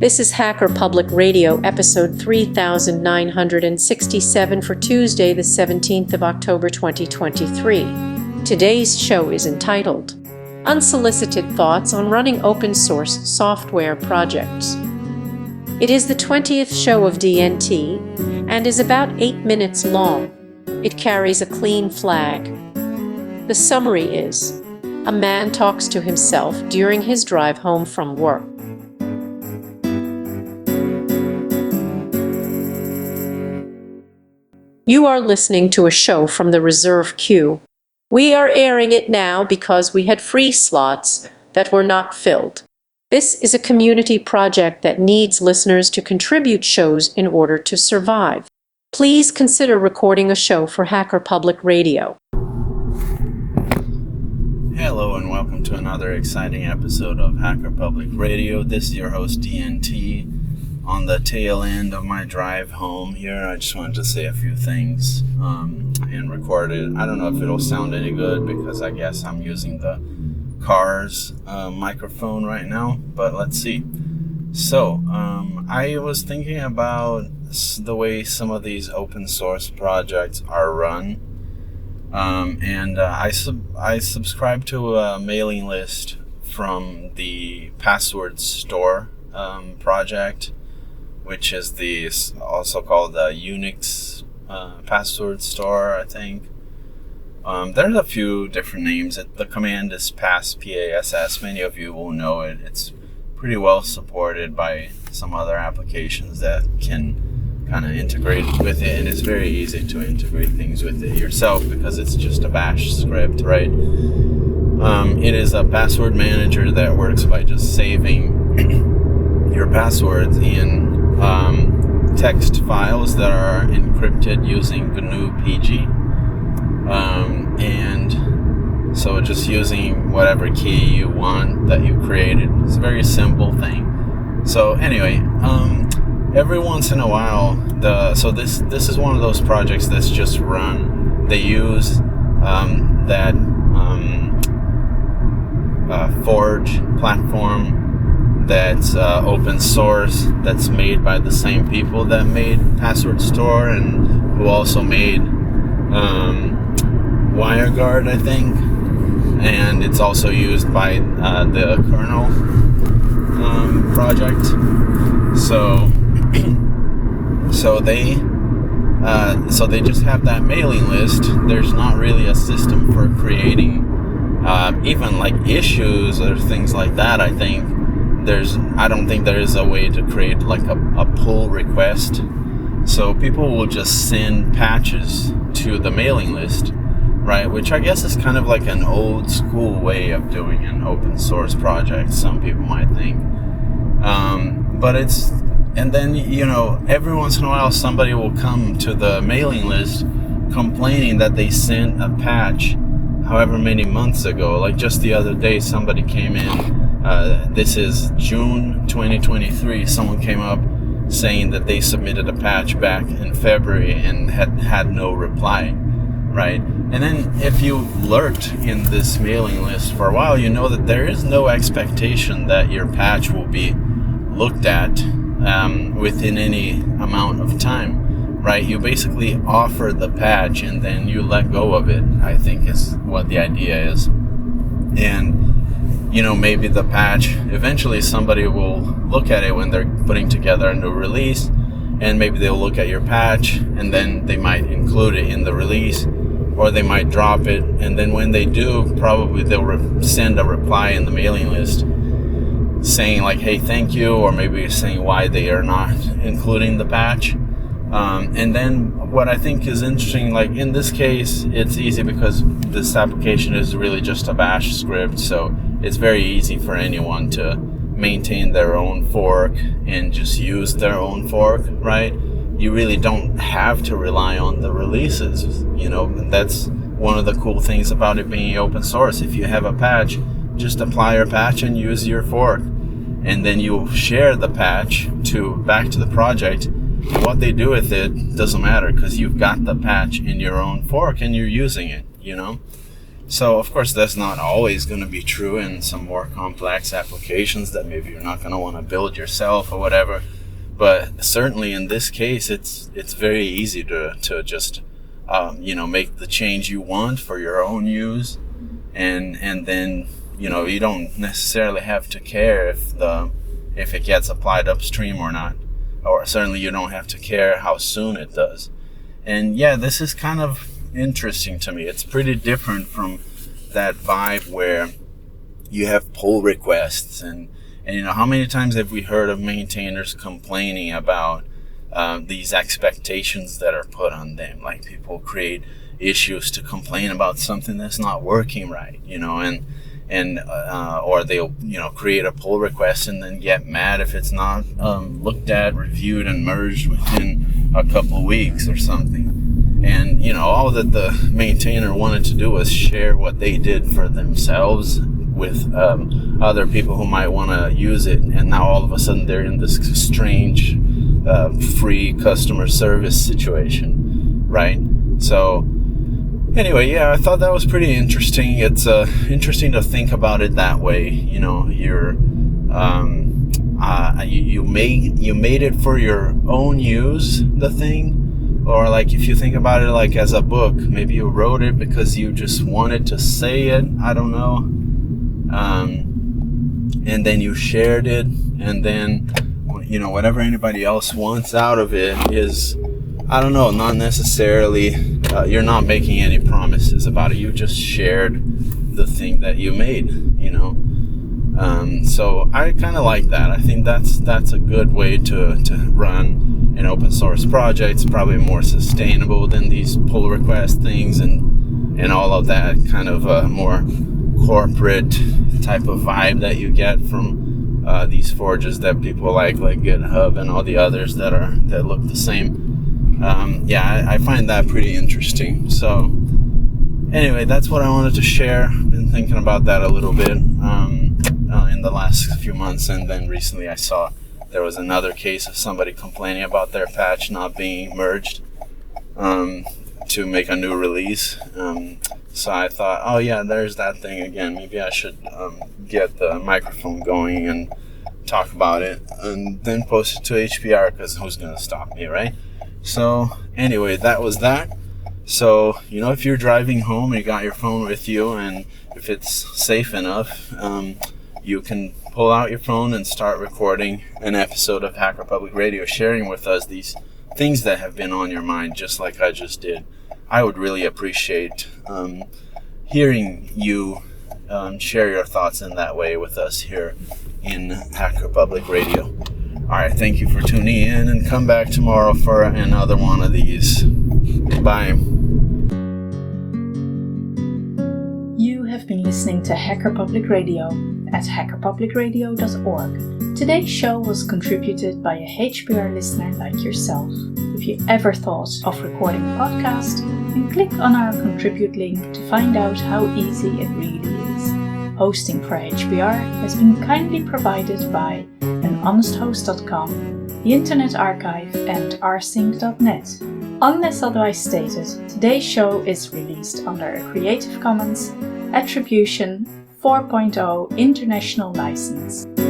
This is Hacker Public Radio, episode 3967 for Tuesday, the 17th of October 2023. Today's show is entitled, Unsolicited Thoughts on Running Open Source Software Projects. It is the 20th show of DNT and is about 8 minutes long. It carries a clean flag. The summary is, a man talks to himself during his drive home from work. You are listening to a show from the reserve queue. We are airing it now because we had free slots that were not filled. This is a community project that needs listeners to contribute shows in order to survive. Please consider recording a show for Hacker Public Radio. Hello and welcome to another exciting episode of Hacker Public Radio. This is your host DNT. On the tail end of my drive home here, I just wanted to say a few things and record it. I don't know if it'll sound any good because I guess I'm using the car's microphone right now, but let's see. So, I was thinking about the way some of these open source projects are run, and I subscribe to a mailing list from the Password Store project, which is also called the Unix Password Store, I think. There's a few different names. The command is pass, P-A-S-S. Many of you will know it. It's pretty well supported by some other applications that can kind of integrate with it, and it's very easy to integrate things with it yourself because it's just a bash script, right? It is a password manager that works by just saving your passwords in text files that are encrypted using GNU-PG, and so just using whatever key you want that you created. It's a very simple thing. So anyway, every once in a while, this is one of those projects that's just run. They use that Forge platform that's open source, that's made by the same people that made Password Store and who also made WireGuard, I think, and it's also used by the kernel project. So they just have that mailing list. There's not really a system for creating even like issues or things like that. I don't think there is a way to create like a pull request. So people will just send patches to the mailing list, right? Which I guess is kind of like an old school way of doing an open source project, some people might think. And then, every once in a while somebody will come to the mailing list complaining that they sent a patch however many months ago. Like just the other day, somebody came in. This is June 2023. Someone came up saying that they submitted a patch back in February and had no reply, right? And then if you lurked in this mailing list for a while, you know that there is no expectation that your patch will be looked at within any amount of time, right? You basically offer the patch and then you let go of it, I think is what the idea is. And maybe the patch, eventually somebody will look at it when they're putting together a new release, and maybe they'll look at your patch and then they might include it in the release, or they might drop it, and then when they do, probably they'll send a reply in the mailing list saying like, hey, thank you, or maybe saying why they are not including the patch. And then what I think is interesting, like in this case, it's easy because this application is really just a bash script, so it's very easy for anyone to maintain their own fork and just use their own fork, right? You really don't have to rely on the releases, That's one of the cool things about it being open source. If you have a patch, just apply your patch and use your fork, and then you share the patch back to the project. What they do with it doesn't matter because you've got the patch in your own fork and you're using it, So of course that's not always going to be true in some more complex applications that maybe you're not going to want to build yourself or whatever. But certainly in this case, it's very easy to just make the change you want for your own use, and then you don't necessarily have to care if it gets applied upstream or not, or certainly you don't have to care how soon it does. And yeah, this is kind of interesting to me. It's pretty different from that vibe where you have pull requests and how many times have we heard of maintainers complaining about these expectations that are put on them? Like, people create issues to complain about something that's not working right, or they'll create a pull request and then get mad if it's not looked at, reviewed, and merged within a couple of weeks or something. And all that the maintainer wanted to do was share what they did for themselves with other people who might want to use it, and now all of a sudden they're in this strange free customer service situation, right? So anyway, yeah, I thought that was pretty interesting. It's interesting to think about it that way. You made it for your own use, the thing. Or like, if you think about it like as a book, maybe you wrote it because you just wanted to say it, I don't know, and then you shared it, and then whatever anybody else wants out of it is, I don't know, not necessarily, you're not making any promises about it, you just shared the thing that you made, so I kind of like that. I think that's a good way to run an open source project. It's probably more sustainable than these pull request things and all of that kind of more corporate type of vibe that you get from these forges that people like GitHub and all the others that look the same. I find that pretty interesting. So anyway, that's what I wanted to share. Been thinking about that a little bit in the last few months, and then recently I saw there was another case of somebody complaining about their patch not being merged to make a new release. So I thought, oh yeah, there's that thing again. Maybe I should get the microphone going and talk about it, and then post it to HPR, because who's going to stop me, right? So anyway, that was that. So, if you're driving home and you got your phone with you, and if it's safe enough, you can pull out your phone and start recording an episode of Hacker Public Radio, sharing with us these things that have been on your mind, just like I just did. I would really appreciate hearing you share your thoughts in that way with us here in Hacker Public Radio. All right, thank you for tuning in, and come back tomorrow for another one of these. Bye. You have been listening to Hacker Public Radio at hackerpublicradio.org. Today's show was contributed by a HPR listener like yourself. If you ever thought of recording a podcast, then click on our contribute link to find out how easy it really is. Hosting for HPR has been kindly provided by anhonesthost.com, the Internet Archive, and rsync.net. Unless otherwise stated, today's show is released under a Creative Commons Attribution 4.0 International License.